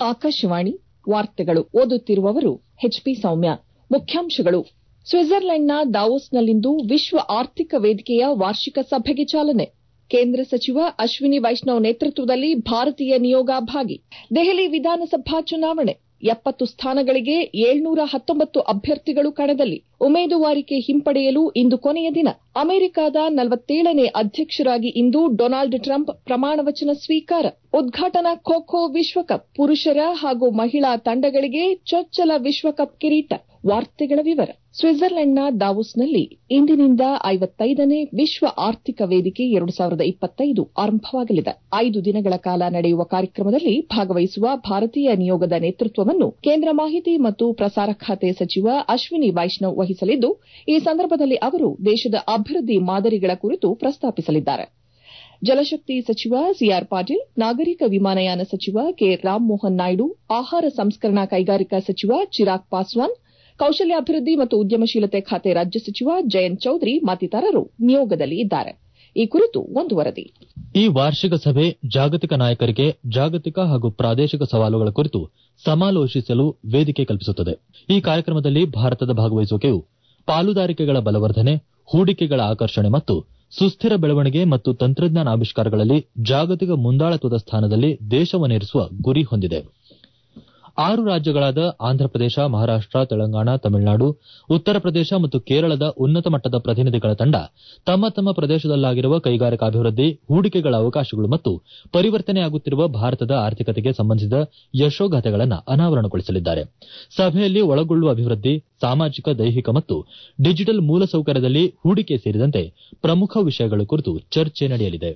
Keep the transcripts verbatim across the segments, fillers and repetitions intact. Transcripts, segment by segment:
ಆಕಾಶವಾಣಿ ವಾರ್ತೆಗಳು ಓದುತ್ತಿರುವವರು ಎಚ್ಪಿ ಸೌಮ್ಯ. ಮುಖ್ಯಾಂಶಗಳು. ಸ್ವಿಟ್ಜರ್ಲೆಂಡ್ನ ದಾವೋಸ್ನಲ್ಲಿಂದು ವಿಶ್ವ ಆರ್ಥಿಕ ವೇದಿಕೆಯ ವಾರ್ಷಿಕ ಸಭೆಗೆ ಚಾಲನೆ. ಕೇಂದ್ರ ಸಚಿವ ಅಶ್ವಿನಿ ವೈಷ್ಣವ್ ನೇತೃತ್ವದಲ್ಲಿ ಭಾರತೀಯ ನಿಯೋಗ ಭಾಗಿ. ದೆಹಲಿ ವಿಧಾನಸಭಾ ಚುನಾವಣೆ ಎಪ್ಪತ್ತು ಸ್ಥಾನಗಳಿಗೆ ಏಳ್ನೂರ ಹತ್ತೊಂಬತ್ತು ಅಭ್ಯರ್ಥಿಗಳು ಕಣದಲ್ಲಿ. ಉಮೇದುವಾರಿಕೆ ಹಿಂಪಡೆಯಲು ಇಂದು ಕೊನೆಯ ದಿನ. ಅಮೆರಿಕದ ನಲವತ್ತೇಳನೇ ಅಧ್ಯಕ್ಷರಾಗಿ ಇಂದು ಡೊನಾಲ್ಡ್ ಟ್ರಂಪ್ ಪ್ರಮಾಣವಚನ ಸ್ವೀಕಾರ. ಉದ್ಘಾಟನಾ ಖೋ ಖೋ ವಿಶ್ವಕಪ್ ಪುರುಷರ ಹಾಗೂ ಮಹಿಳಾ ತಂಡಗಳಿಗೆ ಚೊಚ್ಚಲ ವಿಶ್ವಕಪ್ ಕಿರೀಟ. ವಾರ್ತೆಗಳ ವಿವರ. ಸ್ವಿಟ್ಜರ್ಲೆಂಡ್ನ ದಾವೋಸ್ನಲ್ಲಿ ಇಂದಿನಿಂದ ಐವತ್ತೈದನೇ ವಿಶ್ವ ಆರ್ಥಿಕ ವೇದಿಕೆ ಎರಡು ಸಾವಿರದ ಇಪ್ಪತ್ತೈದು ಆರಂಭವಾಗಲಿದೆ. ಐದು ದಿನಗಳ ಕಾಲ ನಡೆಯುವ ಕಾರ್ಯಕ್ರಮದಲ್ಲಿ ಭಾಗವಹಿಸುವ ಭಾರತೀಯ ನಿಯೋಗದ ನೇತೃತ್ವವನ್ನು ಕೇಂದ್ರ ಮಾಹಿತಿ ಮತ್ತು ಪ್ರಸಾರ ಖಾತೆ ಸಚಿವ ಅಶ್ವಿನಿ ವೈಷ್ಣವ್ ವಹಿಸಲಿದ್ದು, ಈ ಸಂದರ್ಭದಲ್ಲಿ ಅವರು ದೇಶದ ಅಭಿವೃದ್ಧಿ ಮಾದರಿಗಳ ಕುರಿತು ಪ್ರಸ್ತಾಪಿಸಲಿದ್ದಾರೆ. ಜಲಶಕ್ತಿ ಸಚಿವ ಸಿಆರ್ ಪಾಟೀಲ್, ನಾಗರಿಕ ವಿಮಾನಯಾನ ಸಚಿವ ಕೆ ರಾಮಮೋಹನ್ ನಾಯ್ಡು, ಆಹಾರ ಸಂಸ್ಕರಣಾ ಕೈಗಾರಿಕಾ ಸಚಿವ ಚಿರಾಗ್ ಪಾಸ್ವಾನ್, ಕೌಶಲ್ಯಾಭಿವೃದ್ಧಿ ಮತ್ತು ಉದ್ಯಮಶೀಲತೆ ಖಾತೆ ರಾಜ್ಯ ಸಚಿವ ಜಯಂತ್ ಚೌಧರಿ ಮತ್ತಿತರರು ನಿಯೋಗದಲ್ಲಿ ಇದ್ದಾರೆ. ಈ ಕುರಿತು ಒಂದು ವರದಿ. ಈ ವಾರ್ಷಿಕ ಸಭೆ ಜಾಗತಿಕ ನಾಯಕರಿಗೆ ಜಾಗತಿಕ ಹಾಗೂ ಪ್ರಾದೇಶಿಕ ಸವಾಲುಗಳ ಕುರಿತು ಸಮಾಲೋಚಿಸಲು ವೇದಿಕೆ ಕಲ್ಪಿಸುತ್ತದೆ. ಈ ಕಾರ್ಯಕ್ರಮದಲ್ಲಿ ಭಾರತದ ಭಾಗವಹಿಸುವಿಕೆಯು ಪಾಲುದಾರಿಕೆಗಳ ಬಲವರ್ಧನೆ, ಹೂಡಿಕೆಗಳ ಆಕರ್ಷಣೆ ಮತ್ತು ಸುಸ್ಥಿರ ಬೆಳವಣಿಗೆ ಮತ್ತು ತಂತ್ರಜ್ಞಾನ ಆವಿಷ್ಕಾರಗಳಲ್ಲಿ ಜಾಗತಿಕ ಮುಂದಾಳತ್ವದ ಸ್ಥಾನದಲ್ಲಿ ದೇಶವನ್ನಿರಿಸುವ ಗುರಿ ಹೊಂದಿದೆ. ಆರು ರಾಜ್ಯಗಳಾದ ಆಂಧ್ರಪ್ರದೇಶ, ಮಹಾರಾಷ್ಟ, ತೆಲಂಗಾಣ, ತಮಿಳುನಾಡು, ಉತ್ತರ ಪ್ರದೇಶ ಮತ್ತು ಕೇರಳದ ಉನ್ನತ ಮಟ್ಟದ ಪ್ರತಿನಿಧಿಗಳ ತಂಡ ತಮ್ಮ ತಮ್ಮ ಪ್ರದೇಶದಲ್ಲಾಗಿರುವ ಕೈಗಾರಿಕಾಭಿವೃದ್ಧಿ, ಹೂಡಿಕೆಗಳ ಅವಕಾಶಗಳು ಮತ್ತು ಪರಿವರ್ತನೆಯಾಗುತ್ತಿರುವ ಭಾರತದ ಆರ್ಥಿಕತೆಗೆ ಸಂಬಂಧಿಸಿದ ಯಶೋಗಾಥೆಗಳನ್ನು ಅನಾವರಣಗೊಳಿಸಲಿದ್ದಾರೆ. ಸಭೆಯಲ್ಲಿ ಒಳಗೊಳ್ಳುವ ಅಭಿವೃದ್ಧಿ, ಸಾಮಾಜಿಕ, ದೈಹಿಕ ಮತ್ತು ಡಿಜಿಟಲ್ ಮೂಲಸೌಕರ್ಯದಲ್ಲಿ ಹೂಡಿಕೆ ಸೇರಿದಂತೆ ಪ್ರಮುಖ ವಿಷಯಗಳ ಕುರಿತು ಚರ್ಚೆ ನಡೆಯಲಿದೆ.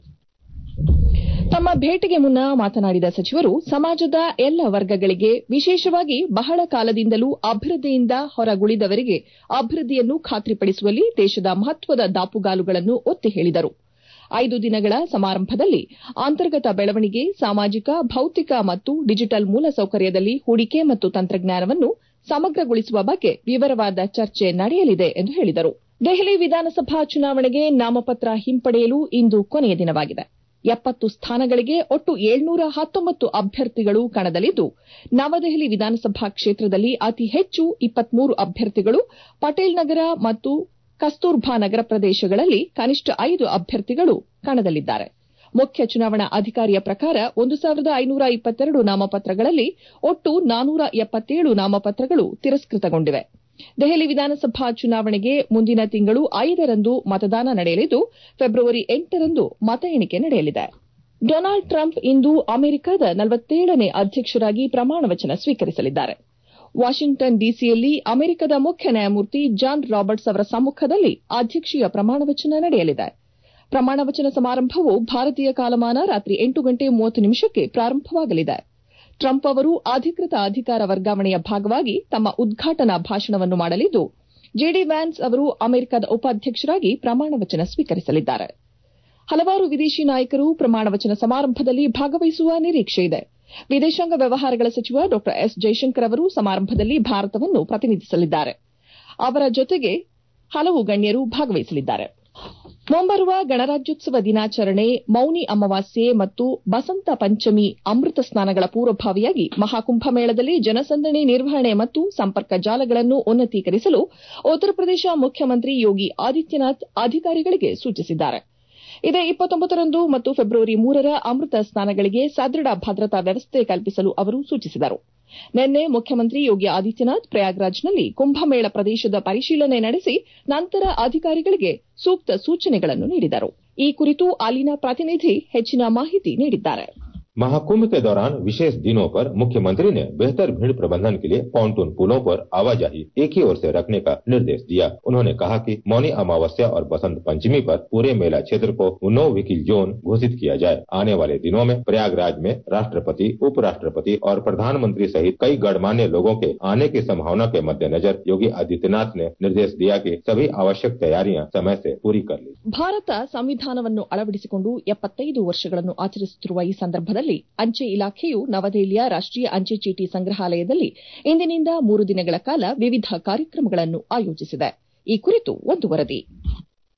ತಮ್ಮ ಭೇಟಿಗೆ ಮುನ್ನ ಮಾತನಾಡಿದ ಸಚಿವರು, ಸಮಾಜದ ಎಲ್ಲ ವರ್ಗಗಳಿಗೆ, ವಿಶೇಷವಾಗಿ ಬಹಳ ಕಾಲದಿಂದಲೂ ಅಭಿವೃದ್ಧಿಯಿಂದ ಹೊರಗುಳಿದವರಿಗೆ ಅಭಿವೃದ್ಧಿಯನ್ನು ಖಾತ್ರಿಪಡಿಸುವಲ್ಲಿ ದೇಶದ ಮಹತ್ವದ ದಾಪುಗಾಲುಗಳನ್ನು ಒತ್ತಿ ಹೇಳಿದರು. ಐದು ದಿನಗಳ ಸಮಾರಂಭದಲ್ಲಿ ಅಂತರ್ಗತ ಬೆಳವಣಿಗೆ, ಸಾಮಾಜಿಕ, ಭೌತಿಕ ಮತ್ತು ಡಿಜಿಟಲ್ ಮೂಲಸೌಕರ್ಯದಲ್ಲಿ ಹೂಡಿಕೆ ಮತ್ತು ತಂತ್ರಜ್ಞಾನವನ್ನು ಸಮಗ್ರಗೊಳಿಸುವ ಬಗ್ಗೆ ವಿವರವಾದ ಚರ್ಚೆ ನಡೆಯಲಿದೆ ಎಂದು ಹೇಳಿದರು. ದೆಹಲಿ ವಿಧಾನಸಭಾ ಚುನಾವಣೆಗೆ ನಾಮಪತ್ರ ಹಿಂಪಡೆಯಲು ಇಂದು ಕೊನೆಯ ದಿನವಾಗಿದೆ. ಎಪ್ಪತ್ತು ಸ್ಥಾನಗಳಿಗೆ ಒಟ್ಟು ಏಳ್ನೂರ ಹತ್ತೊಂಬತ್ತು ಅಭ್ಯರ್ಥಿಗಳು ಕಣದಲ್ಲಿದ್ದು, ನವದೆಹಲಿ ವಿಧಾನಸಭಾ ಕ್ಷೇತ್ರದಲ್ಲಿ ಅತಿ ಹೆಚ್ಚು ಇಪ್ಪತ್ಮೂರು ಅಭ್ಯರ್ಥಿಗಳು, ಪಟೇಲ್ ನಗರ ಮತ್ತು ಕಸ್ತೂರ್ಬಾ ನಗರ ಪ್ರದೇಶಗಳಲ್ಲಿ ಕನಿಷ್ಠ ಐದು ಅಭ್ಯರ್ಥಿಗಳು ಕಣದಲ್ಲಿದ್ದಾರೆ. ಮುಖ್ಯ ಚುನಾವಣಾ ಅಧಿಕಾರಿಯ ಪ್ರಕಾರ ಒಂದು ಸಾವಿರದ ಐನೂರ ಇಪ್ಪತ್ತೆರಡು ನಾಮಪತ್ರಗಳಲ್ಲಿ ಒಟ್ಟು ನಾನೂರ ಎಪ್ಪತ್ತೇಳು ನಾಮಪತ್ರಗಳು ತಿರಸ್ಕೃತಗೊಂಡಿವೆ. ದೆಹಲಿ ವಿಧಾನಸಭಾ ಚುನಾವಣೆಗೆ ಮುಂದಿನ ತಿಂಗಳು ಐದರಂದು ಮತದಾನ ನಡೆಯಲಿದ್ದು, ಫೆಬ್ರವರಿ ಎಂಟರಂದು ಮತ ಎಣಿಕೆ ನಡೆಯಲಿದೆ. ಡೊನಾಲ್ಡ್ ಟ್ರಂಪ್ ಇಂದು ಅಮೆರಿಕದ ನಲವತ್ತೇಳನೇ ಅಧ್ಯಕ್ಷರಾಗಿ ಪ್ರಮಾಣವಚನ ಸ್ವೀಕರಿಸಲಿದ್ದಾರೆ. ವಾಷಿಂಗ್ಟನ್ ಡಿಸಿಯಲ್ಲಿ ಅಮೆರಿಕದ ಮುಖ್ಯ ನ್ಯಾಯಮೂರ್ತಿ ಜಾನ್ ರಾಬರ್ಟ್ಸ್ ಅವರ ಸಮ್ಮುಖದಲ್ಲಿ ಅಧ್ಯಕ್ಷೀಯ ಪ್ರಮಾಣವಚನ ನಡೆಯಲಿದೆ. ಪ್ರಮಾಣವಚನ ಸಮಾರಂಭವು ಭಾರತೀಯ ಕಾಲಮಾನ ರಾತ್ರಿ ಎಂಟು ಗಂಟೆ ಮೂವತ್ತು ನಿಮಿಷಕ್ಕೆ ಪ್ರಾರಂಭವಾಗಲಿದೆ. ಟ್ರಂಪ್ ಅವರು ಅಧಿಕೃತ ಅಧಿಕಾರ ವರ್ಗಾವಣೆಯ ಭಾಗವಾಗಿ ತಮ್ಮ ಉದ್ಘಾಟನಾ ಭಾಷಣವನ್ನು ಮಾಡಲಿದ್ದು, ಜೆಡಿ ವ್ಯಾನ್ಸ್ ಅವರು ಅಮೆರಿಕದ ಉಪಾಧ್ಯಕ್ಷರಾಗಿ ಪ್ರಮಾಣವಚನ ಸ್ವೀಕರಿಸಲಿದ್ದಾರೆ. ಹಲವಾರು ವಿದೇಶಿ ನಾಯಕರು ಪ್ರಮಾಣವಚನ ಸಮಾರಂಭದಲ್ಲಿ ಭಾಗವಹಿಸುವ ನಿರೀಕ್ಷೆಯಿದೆ. ವಿದೇಶಾಂಗ ವ್ಯವಹಾರಗಳ ಸಚಿವ ಡಾ ಎಸ್ ಜೈಶಂಕರ್ ಅವರು ಸಮಾರಂಭದಲ್ಲಿ ಭಾರತವನ್ನು ಪ್ರತಿನಿಧಿಸಲಿದ್ದಾರೆ. ಅವರ ಜೊತೆಗೆ ಹಲವು ಗಣ್ಯರು ಭಾಗವಹಿಸಲಿದ್ದಾರೆ. ಮುಂಬರುವ ಗಣರಾಜ್ಯೋತ್ಸವ ದಿನಾಚರಣೆ, ಮೌನಿ ಅಮಾವಾಸ್ಯೆ ಮತ್ತು ಬಸಂತ ಪಂಚಮಿ ಅಮೃತ ಸ್ನಾನಗಳ ಪೂರ್ವಭಾವಿಯಾಗಿ ಮಹಾಕುಂಭಮೇಳದಲ್ಲಿ ಜನಸಂದಣಿ ನಿರ್ವಹಣೆ ಮತ್ತು ಸಂಪರ್ಕ ಜಾಲಗಳನ್ನು ಉನ್ನತೀಕರಿಸಲು ಉತ್ತರ ಪ್ರದೇಶ ಮುಖ್ಯಮಂತ್ರಿ ಯೋಗಿ ಆದಿತ್ಯನಾಥ್ ಅಧಿಕಾರಿಗಳಿಗೆ ಸೂಚಿಸಿದ್ದಾರೆ. ಇದೇ ಇಪ್ಪತ್ತೊಂಬತ್ತರಂದು ಮತ್ತು ಫೆಬ್ರವರಿ ಮೂರರ ಅಮೃತ ಸ್ನಾನಗಳಿಗೆ ಸದೃಢ ಭದ್ರತಾ ವ್ಯವಸ್ಥೆ ಕಲ್ಪಿಸಲು ಅವರು ಸೂಚಿಸಿದರು. ನಿನ್ನೆ ಮುಖ್ಯಮಂತ್ರಿ ಯೋಗಿ ಆದಿತ್ಯನಾಥ್ ಪ್ರಯಾಗ್ರಾಜ್ನಲ್ಲಿ ಕುಂಭಮೇಳ ಪ್ರದೇಶದ ಪರಿಶೀಲನೆ ನಡೆಸಿ ನಂತರ ಅಧಿಕಾರಿಗಳಿಗೆ ಸೂಕ್ತ ಸೂಚನೆಗಳನ್ನು ನೀಡಿದರು. ಈ ಕುರಿತು ಅಲ್ಲಿನ ಪ್ರತಿನಿಧಿ ಹೆಚ್ಚಿನ ಮಾಹಿತಿ ನೀಡಿದ್ದಾರೆ. महाकुंभ के दौरान विशेष दिनों पर मुख्यमंत्री ने बेहतर भीड़ प्रबंधन के लिए पॉन्टून पुलों पर आवाजाही एक ही ओर से रखने का निर्देश दिया। उन्होंने कहा कि मौनी अमावस्या और बसंत पंचमी पर पूरे मेला क्षेत्र को नो व्हीकल जोन घोषित किया जाए। आने वाले दिनों में प्रयागराज में राष्ट्रपति, उपराष्ट्रपति और प्रधानमंत्री सहित कई गणमान्य लोगों के आने की संभावना के मद्देनजर योगी आदित्यनाथ ने निर्देश दिया कि सभी आवश्यक तैयारियां समय से पूरी कर ली। ಭಾರತ ಸಂವಿಧಾನವನ್ನು ಅಳವಡಿಸಿಕೊಂಡು ಎಪ್ಪತ್ತೈದು ವರ್ಷಗಳನ್ನು ಆಚರಿಸುತ್ತಿರುವ ಈ ಸಂದರ್ಭದಲ್ಲಿ ಅಂಚೆ ಇಲಾಖೆಯು ನವದೆಹಲಿಯ ರಾಷ್ಟೀಯ ಅಂಚೆ ಚೀಟಿ ಸಂಗ್ರಹಾಲಯದಲ್ಲಿ ಇಂದಿನಿಂದ ಮೂರು ದಿನಗಳ ಕಾಲ ವಿವಿಧ ಕಾರ್ಯಕ್ರಮಗಳನ್ನು ಆಯೋಜಿಸಿದೆ. ಈ ಕುರಿತು ಒಂದು ವರದಿ.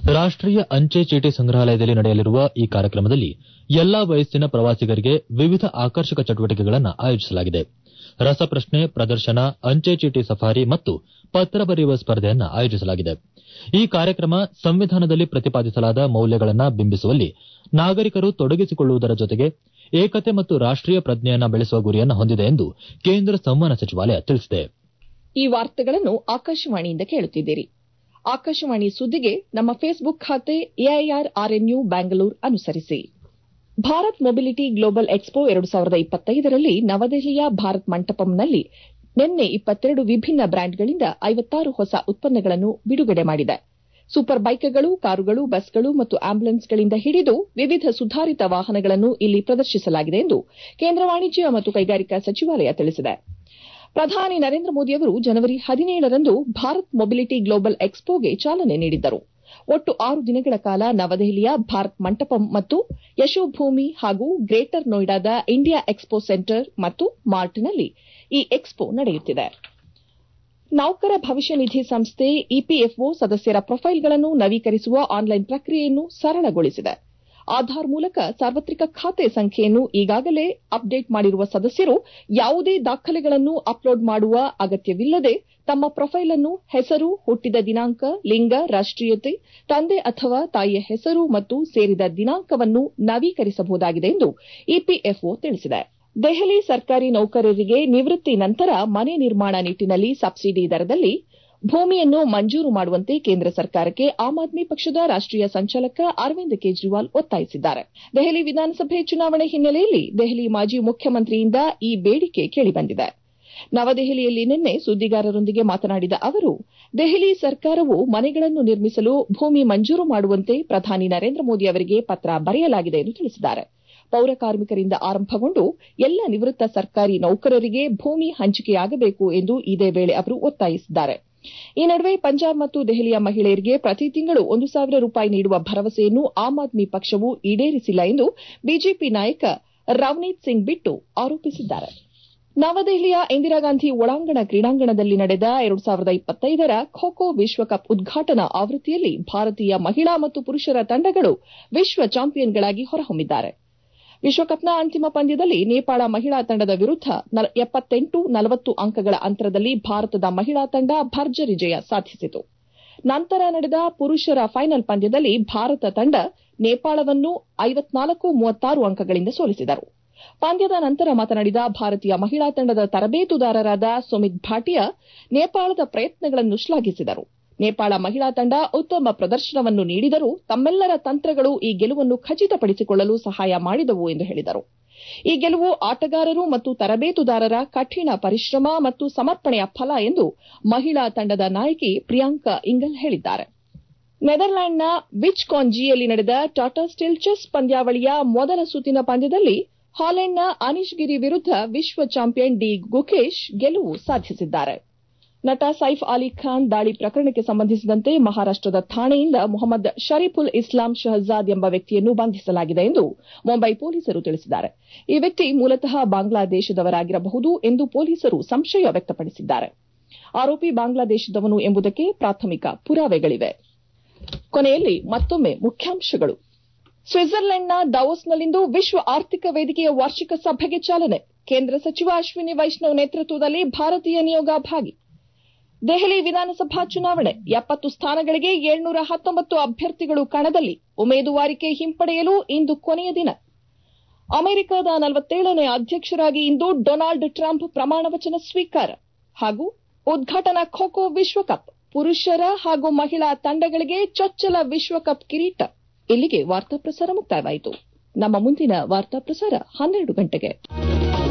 ರಾಷ್ಟೀಯ ಅಂಚೆ ಚೀಟಿ ಸಂಗ್ರಹಾಲಯದಲ್ಲಿ ನಡೆಯಲಿರುವ ಈ ಕಾರ್ಯಕ್ರಮದಲ್ಲಿ ಎಲ್ಲಾ ವಯಸ್ಸಿನ ಪ್ರವಾಸಿಗರಿಗೆ ವಿವಿಧ ಆಕರ್ಷಕ ಚಟುವಟಿಕೆಗಳನ್ನು ಆಯೋಜಿಸಲಾಗಿದೆ. ರಸಪ್ರಶ್ನೆ, ಪ್ರದರ್ಶನ, ಅಂಚೆ ಚೀಟಿ ಸಫಾರಿ ಮತ್ತು ಪತ್ರ ಬರೆಯುವ ಸ್ಪರ್ಧೆಯನ್ನು ಆಯೋಜಿಸಲಾಗಿದೆ. ಈ ಕಾರ್ಯಕ್ರಮ ಸಂವಿಧಾನದಲ್ಲಿ ಪ್ರತಿಪಾದಿಸಲಾದ ಮೌಲ್ಯಗಳನ್ನು ಬಿಂಬಿಸುವಲ್ಲಿ ನಾಗರಿಕರು ತೊಡಗಿಸಿಕೊಳ್ಳುವುದರ ಜೊತೆಗೆ ಏಕತೆ ಮತ್ತು ರಾಷ್ಟೀಯ ಪ್ರಜ್ಞೆಯನ್ನು ಬೆಳೆಸುವ ಗುರಿಯನ್ನು ಹೊಂದಿದೆ ಎಂದು ಕೇಂದ್ರ ಸಂವಹನ ಸಚಿವಾಲಯ ತಿಳಿಸಿದೆ. ಈ ವಾರ್ತೆಗಳನ್ನು ಆಕಾಶವಾಣಿಯಿಂದ ಕೇಳುತ್ತಿದ್ದೀರಿ. ಆಕಾಶವಾಣಿ ಸುದ್ದಿಗೆ ನಮ್ಮ ಫೇಸ್ಬುಕ್ ಖಾತೆ ಎಐಆರ್ ಆರ್ಎನ್ಯು ಬ್ಯಾಂಗಲೂರು ಅನುಸರಿಸಿ. ಭಾರತ್ ಮೊಬಿಲಿಟಿ ಗ್ಲೋಬಲ್ ಎಕ್ಸ್ಪೋ ಎರಡು ಸಾವಿರದ ಇಪ್ಪತ್ತೈದರಲ್ಲಿ ನವದೆಹಲಿಯ ಭಾರತ್ ಮಂಟಪಂನಲ್ಲಿ ನಿನ್ನೆ ಇಪ್ಪತ್ತೆರಡು ವಿಭಿನ್ನ ಬ್ರ್ಯಾಂಡ್ಗಳಿಂದ ಐವತ್ತಾರು ಹೊಸ ಉತ್ಪನ್ನಗಳನ್ನು ಬಿಡುಗಡೆ ಮಾಡಿದೆ. ಸೂಪರ್ ಬೈಕ್ಗಳು, ಕಾರುಗಳು, ಬಸ್ಗಳು ಮತ್ತು ಆಂಬ್ಯುಲೆನ್ಸ್ಗಳಿಂದ ಹಿಡಿದು ವಿವಿಧ ಸುಧಾರಿತ ವಾಹನಗಳನ್ನು ಇಲ್ಲಿ ಪ್ರದರ್ಶಿಸಲಾಗಿದೆ ಎಂದು ಕೇಂದ್ರ ವಾಣಿಜ್ಯ ಮತ್ತು ಕೈಗಾರಿಕಾ ಸಚಿವಾಲಯ ತಿಳಿಸಿದೆ. ಪ್ರಧಾನಿ ನರೇಂದ್ರ ಮೋದಿ ಅವರು ಜನವರಿ ಹದಿನೇಳರಂದು ಭಾರತ್ ಮೊಬಿಲಿಟಿ ಗ್ಲೋಬಲ್ ಎಕ್ಸ್ಪೋಗೆ ಚಾಲನೆ ನೀಡಿದ್ದರು. ಒಟ್ಟು ಆರು ದಿನಗಳ ಕಾಲ ನವದೆಹಲಿಯ ಭಾರತ್ ಮಂಟಪಂ ಮತ್ತು ಯಶೋಭೂಮಿ ಹಾಗೂ ಗ್ರೇಟರ್ ನೋಯ್ಡಾದ ಇಂಡಿಯಾ ಎಕ್ಸ್ಪೋ ಸೆಂಟರ್ ಮತ್ತು ಮಾರ್ಟ್ನಲ್ಲಿ ಈ ಎಕ್ಸ್ಪೋ ನಡೆಯುತ್ತಿದೆ. ನೌಕರ ಭವಿಷ್ಯ ನಿಧಿ ಸಂಸ್ಥೆ ಇಪಿಎಫ್ಒ ಸದಸ್ಯರ ಪ್ರೊಫೈಲ್ಗಳನ್ನು ನವೀಕರಿಸುವ ಆನ್ಲೈನ್ ಪ್ರಕ್ರಿಯೆಯನ್ನು ಸರಳಗೊಳಿಸಿದೆ. ಆಧಾರ್ ಮೂಲಕ ಸಾರ್ವತ್ರಿಕ ಖಾತೆ ಸಂಖ್ಯೆಯನ್ನು ಈಗಾಗಲೇ ಅಪ್ಡೇಟ್ ಮಾಡಿರುವ ಸದಸ್ಯರು ಯಾವುದೇ ದಾಖಲೆಗಳನ್ನು ಅಪ್ಲೋಡ್ ಮಾಡುವ ಅಗತ್ಯವಿಲ್ಲದೆ ತಮ್ಮ ಪ್ರೊಫೈಲ್ ಅನ್ನು ಹೆಸರು, ಹುಟ್ಟಿದ ದಿನಾಂಕ, ಲಿಂಗ, ರಾಷ್ಟೀಯತೆ, ತಂದೆ ಅಥವಾ ತಾಯಿಯ ಹೆಸರು ಮತ್ತು ಸೇರಿದ ದಿನಾಂಕವನ್ನು ನವೀಕರಿಸಬಹುದಾಗಿದೆ ಎಂದು ಇಪಿಎಫ್ಒ ತಿಳಿಸಿದೆ. ದೆಹಲಿ ಸರ್ಕಾರಿ ನೌಕರರಿಗೆ ನಿವೃತ್ತಿ ನಂತರ ಮನೆ ನಿರ್ಮಾಣ ನಿಟ್ಟಿನಲ್ಲಿ ಸಬ್ಸಿಡಿ ದರದಲ್ಲಿ ಭೂಮಿಯನ್ನು ಮಂಜೂರು ಮಾಡುವಂತೆ ಕೇಂದ್ರ ಸರ್ಕಾರಕ್ಕೆ ಆಮ್ ಆದ್ಮಿ ಪಕ್ಷದ ರಾಷ್ಟೀಯ ಸಂಚಾಲಕ ಅರವಿಂದ್ ಕೇಜ್ರಿವಾಲ್ ಒತ್ತಾಯಿಸಿದ್ದಾರೆ. ದೆಹಲಿ ವಿಧಾನಸಭೆ ಚುನಾವಣೆ ಹಿನ್ನೆಲೆಯಲ್ಲಿ ದೆಹಲಿ ಮಾಜಿ ಮುಖ್ಯಮಂತ್ರಿಯಿಂದ ಈ ಬೇಡಿಕೆ ಕೇಳಿಬಂದಿದೆ. ನವದೆಹಲಿಯಲ್ಲಿ ನಿನ್ನೆ ಸುದ್ದಿಗಾರರೊಂದಿಗೆ ಮಾತನಾಡಿದ ಅವರು, ದೆಹಲಿ ಸರ್ಕಾರವು ಮನೆಗಳನ್ನು ನಿರ್ಮಿಸಲು ಭೂಮಿ ಮಂಜೂರು ಮಾಡುವಂತೆ ಪ್ರಧಾನಿ ನರೇಂದ್ರ ಮೋದಿ ಅವರಿಗೆ ಪತ್ರ ಬರೆಯಲಾಗಿದೆ ಎಂದು ತಿಳಿಸಿದ್ದಾರೆ. ಪೌರ ಕಾರ್ಮಿಕರಿಂದ ಆರಂಭಗೊಂಡು ಎಲ್ಲ ನಿವೃತ್ತ ಸರ್ಕಾರಿ ನೌಕರರಿಗೆ ಭೂಮಿ ಹಂಚಿಕೆಯಾಗಬೇಕು ಎಂದು ಇದೇ ವೇಳೆ ಅವರು ಒತ್ತಾಯಿಸಿದ್ದಾರೆ. ಈ ನಡುವೆ ಪಂಜಾಬ್ ಮತ್ತು ದೆಹಲಿಯ ಮಹಿಳೆಯರಿಗೆ ಪ್ರತಿ ತಿಂಗಳು ಒಂದು ಸಾವಿರ ರೂಪಾಯಿ ನೀಡುವ ಭರವಸೆಯನ್ನು ಆಮ್ ಆದ್ಮಿ ಪಕ್ಷವು ಈಡೇರಿಸಿಲ್ಲ ಎಂದು ಬಿಜೆಪಿ ನಾಯಕ ರವನೀತ್ ಸಿಂಗ್ ಬಿಟ್ಟು ಆರೋಪಿಸಿದ್ದಾರೆ. ನವದೆಹಲಿಯ ಇಂದಿರಾಗಾಂಧಿ ಒಳಾಂಗಣ ಕ್ರೀಡಾಂಗಣದಲ್ಲಿ ನಡೆದ ಎರಡು ಸಾವಿರದ ಇಪ್ಪತ್ತೈದರ ಖೋ ಖೋ ವಿಶ್ವಕಪ್ ಉದ್ಘಾಟನಾ ಆವೃತ್ತಿಯಲ್ಲಿ ಭಾರತೀಯ ಮಹಿಳಾ ಮತ್ತು ಪುರುಷರ ತಂಡಗಳು ವಿಶ್ವ ಚಾಂಪಿಯನ್ಗಳಾಗಿ ಹೊರಹೊಮ್ಮಿದ್ದಾರೆ. ವಿಶ್ವಕಪ್ನ ಅಂತಿಮ ಪಂದ್ಯದಲ್ಲಿ ನೇಪಾಳ ಮಹಿಳಾ ತಂಡದ ವಿರುದ್ದ ಎಪ್ಪತ್ತೆಂಟು ನಲವತ್ತು ಅಂಕಗಳ ಅಂತರದಲ್ಲಿ ಭಾರತದ ಮಹಿಳಾ ತಂಡ ಭರ್ಜರಿ ಜಯ ಸಾಧಿಸಿತು. ನಂತರ ನಡೆದ ಪುರುಷರ ಫೈನಲ್ ಪಂದ್ಯದಲ್ಲಿ ಭಾರತ ತಂಡ ನೇಪಾಳವನ್ನು ಐವತ್ನಾಲ್ಕು ಮೂವತ್ತಾರು ಅಂಕಗಳಿಂದ ಸೋಲಿಸಿದರು. ಪಂದ್ಯದ ನಂತರ ಮಾತನಾಡಿದ ಭಾರತೀಯ ಮಹಿಳಾ ತಂಡದ ತರಬೇತುದಾರರಾದ ಸುಮಿತ್ ಭಾಟಿಯಾ ನೇಪಾಳದ ಪ್ರಯತ್ನಗಳನ್ನು ಶ್ಲಾಘಿಸಿದರು. ನೇಪಾಳ ಮಹಿಳಾ ತಂಡ ಉತ್ತಮ ಪ್ರದರ್ಶನವನ್ನು ನೀಡಿದರೂ ತಮ್ಮೆಲ್ಲರ ತಂತ್ರಗಳು ಈ ಗೆಲುವನ್ನು ಖಚಿತಪಡಿಸಿಕೊಳ್ಳಲು ಸಹಾಯ ಮಾಡಿದವು ಎಂದು ಹೇಳಿದರು. ಈ ಗೆಲುವು ಆಟಗಾರರು ಮತ್ತು ತರಬೇತುದಾರರ ಕಠಿಣ ಪರಿಶ್ರಮ ಮತ್ತು ಸಮರ್ಪಣೆಯ ಫಲ ಎಂದು ಮಹಿಳಾ ತಂಡದ ನಾಯಕಿ ಪ್ರಿಯಾಂಕಾ ಇಂಗಲ್ ಹೇಳಿದ್ದಾರೆ. ನೆದರ್ಲ್ಯಾಂಡ್ನ ವಿಚ್ಕಾನ್ಜಿಯಲ್ಲಿ ನಡೆದ ಟಾಟಾ ಸ್ಟೀಲ್ ಚೆಸ್ ಪಂದ್ಯಾವಳಿಯ ಮೊದಲ ಸುತ್ತಿನ ಪಂದ್ಯದಲ್ಲಿ ಹಾಲೆಂಡ್ನ ಅನೀಶ್ ಗಿರಿ ವಿರುದ್ದ ವಿಶ್ವ ಚಾಂಪಿಯನ್ ಡಿ ಗುಕೇಶ್ ಗೆಲುವು ಸಾಧಿಸಿದ್ದಾರೆ. ನಟ ಸೈಫ್ ಅಲಿ ಖಾನ್ ದಾಳಿ ಪ್ರಕರಣಕ್ಕೆ ಸಂಬಂಧಿಸಿದಂತೆ ಮಹಾರಾಷ್ಟದ ಥಾಣೆಯಿಂದ ಮೊಹಮ್ಮದ್ ಶರೀಫುಲ್ ಇಸ್ಲಾಂ ಶಹಜಾದ್ ಎಂಬ ವ್ಯಕ್ತಿಯನ್ನು ಬಂಧಿಸಲಾಗಿದೆ ಎಂದು ಮುಂಬೈ ಪೊಲೀಸರು ತಿಳಿಸಿದ್ದಾರೆ. ಈ ವ್ಯಕ್ತಿ ಮೂಲತಃ ಬಾಂಗ್ಲಾದೇಶದವರಾಗಿರಬಹುದು ಎಂದು ಪೊಲೀಸರು ಸಂಶಯ ವ್ಯಕ್ತಪಡಿಸಿದ್ದಾರೆ. ಆರೋಪಿ ಬಾಂಗ್ಲಾದೇಶದವನು ಎಂಬುದಕ್ಕೆ ಪ್ರಾಥಮಿಕ ಪುರಾವೆಗಳಿವೆ. ಕೊನೆಯಲ್ಲಿ ಮತ್ತೊಮ್ಮೆ ಮುಖ್ಯಾಂಶಗಳು. ಸ್ವಿಟ್ಜರ್ಲೆಂಡ್ನ ದಾವೋಸ್ನಲ್ಲಿಂದು ವಿಶ್ವ ಆರ್ಥಿಕ ವೇದಿಕೆಯ ವಾರ್ಷಿಕ ಸಭೆಗೆ ಚಾಲನೆ. ಕೇಂದ್ರ ಸಚಿವ ಅಶ್ವಿನಿ ವೈಷ್ಣವ್ ನೇತೃತ್ವದಲ್ಲಿ ಭಾರತೀಯ ನಿಯೋಗ ಭಾಗಿ. ದೆಹಲಿ ವಿಧಾನಸಭಾ ಚುನಾವಣೆ ಎಪ್ಪತ್ತು ಸ್ಥಾನಗಳಿಗೆ ಏಳ್ನೂರ ಹತ್ತೊಂಬತ್ತು ಅಭ್ಯರ್ಥಿಗಳು ಕಣದಲ್ಲಿ. ಉಮೇದುವಾರಿಕೆ ಹಿಂಪಡೆಯಲು ಇಂದು ಕೊನೆಯ ದಿನ. ಅಮೆರಿಕದ ನಲವತ್ತೇಳನೇ ಅಧ್ಯಕ್ಷರಾಗಿ ಇಂದು ಡೊನಾಲ್ಡ್ ಟ್ರಂಪ್ ಪ್ರಮಾಣವಚನ ಸ್ವೀಕಾರ. ಹಾಗೂ ಉದ್ಘಾಟನಾ ಖೋ ಖೋ ವಿಶ್ವಕಪ್ ಪುರುಷರ ಹಾಗೂ ಮಹಿಳಾ ತಂಡಗಳಿಗೆ ಚೊಚ್ಚಲ ವಿಶ್ವಕಪ್ ಕಿರೀಟ. ಇಲ್ಲಿಗೆ ವಾರ್ತಾ ಪ್ರಸಾರ ಮುಕ್ತಾಯವಾಯಿತು. ನಮ್ಮ ಮುಂದಿನ ವಾರ್ತಾ ಪ್ರಸಾರ ಹನ್ನೆರಡು ಗಂಟೆಗೆ.